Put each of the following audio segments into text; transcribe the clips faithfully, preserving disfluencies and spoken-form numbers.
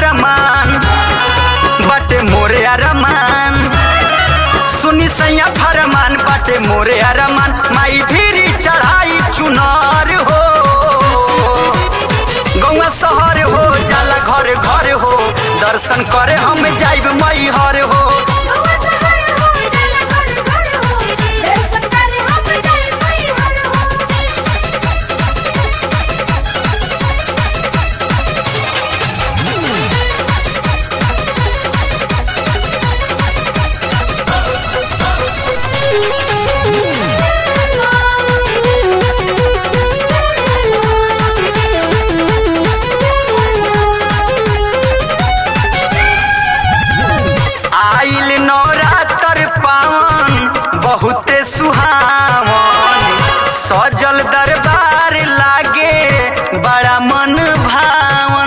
फरमान बाटे मोरे अरमान सुनी सैया फरमान बाटे मोरे अरमान माई धीरी चढ़ाई चुनार हो गौवा शहर हो जाला घर घर हो दर्शन करे हम जाइब मई हर हो बहुते सुहावन सजल दरबार लागे बड़ा मन भावन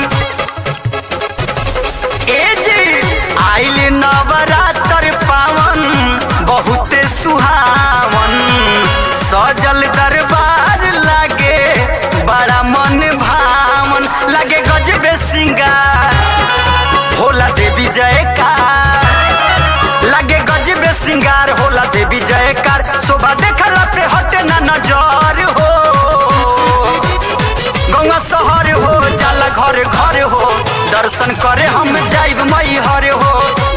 ए जी आइल नवरात्र पावन बहुते सुहावन सजल दरबार लागे बड़ा मन भावन लागे गजबे सिंगार होला देवी जयकार लागे गजबे सिंगार होला देवी जयकार शोभा देखला पे हटे ना नजर हो गौवा शहर हो जाला घर घर हो दर्शन करे हम जाइब मई हर हो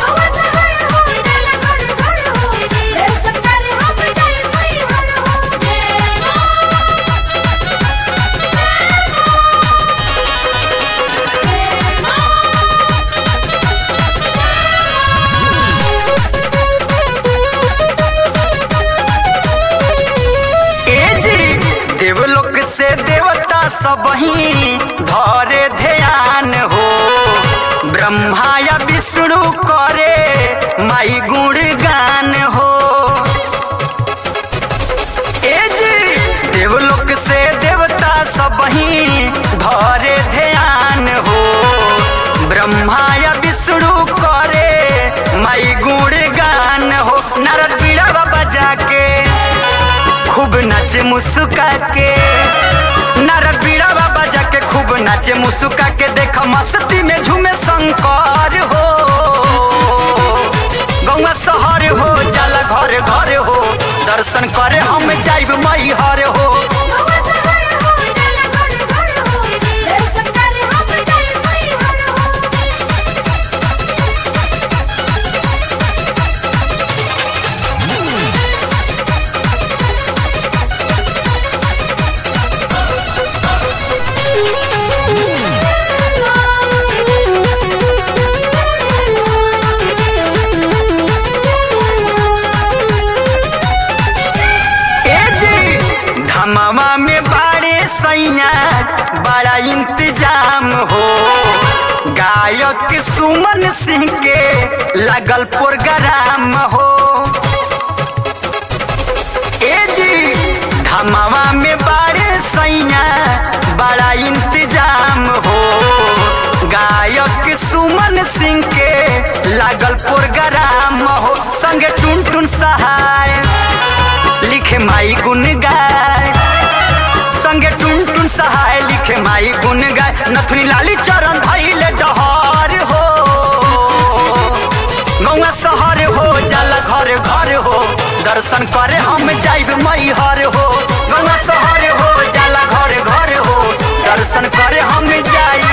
देवलोक से देवता सबही धरे ध्यान हो ब्रह्मा या विष्णु करे माई गुणगान हो ए जी देवलोक से देवता सबही धरे ध्यान हो ब्रह्मा या विष्णु करे माई गुणगान हो नारद बीड़ा बजा के खूब नाचे मुस्का के नारद बीड़ा बजा के खूब नाचे मुस्का के देख मस्ती में झूमे शंकर हो गौवा शहर हो जाला घर घर हो दर्शन करे हम जाइब मई हर हो मामा में बाड़े सैया बड़ा इंतजाम हो गायक सुमन सिंह के लगल प्रोग्राम हो ए जी धमावा में बाड़े सैया बड़ा इंतजाम हो गायक सुमन सिंह के लगल प्रोग्राम हो संगे टुन टुन सहाय लिखे माई गुन गाय संगे टुन टुन सहाय लिखे माई गुन गाय नथुनी लाली चरण धैले डहर हो गौवा शहर हो जाला घर घर हो दर्शन करे हम जाइब मई हर हो गौवा शहर हो जाला घर घर हो दर्शन करे हम जाइब